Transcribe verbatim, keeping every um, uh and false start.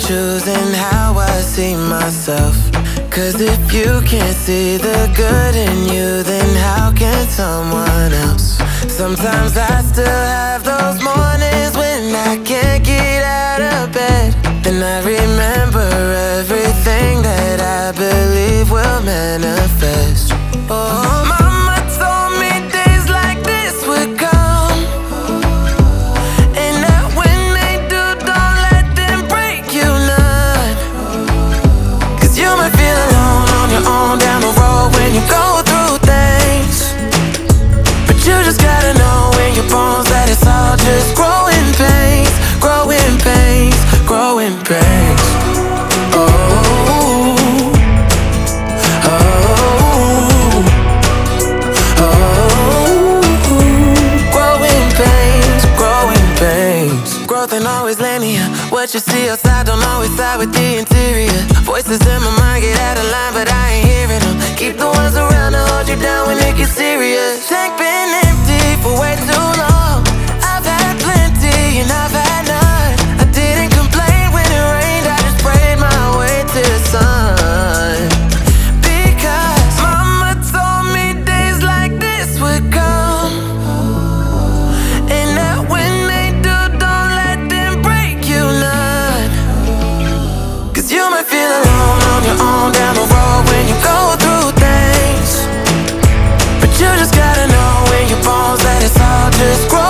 choosing how I see myself. Cause if you can't see the good in you, then how can someone else? Sometimes I still have those mornings when I can't get out of bed. Then I remember everything that I believe will manifest. Oh, mama told me days like this would come, and that when they do, don't let them break you none. Cause you might feel alone on your own down the road when you go through things, but you just gotta know in your bones that it's all just growing pains, growing pains, growing pains. Oh, oh, oh, growing pains, growing pains. Growth ain't always linear. What you see outside don't always side with the interior. Voices in my mind get out of line, but I ain't hearing them. Keep the ones around to hold you down when it gets serious. Tank been empty for way too long. I've had plenty and I've had none. I didn't complain when it rained, I just prayed my way to the sun. Because mama told me days like this would come, and that when they do, don't let them break you none. Cause you might feel alone on your own down the road when you go through things, but you just gotta know in your bones that it's all just growth.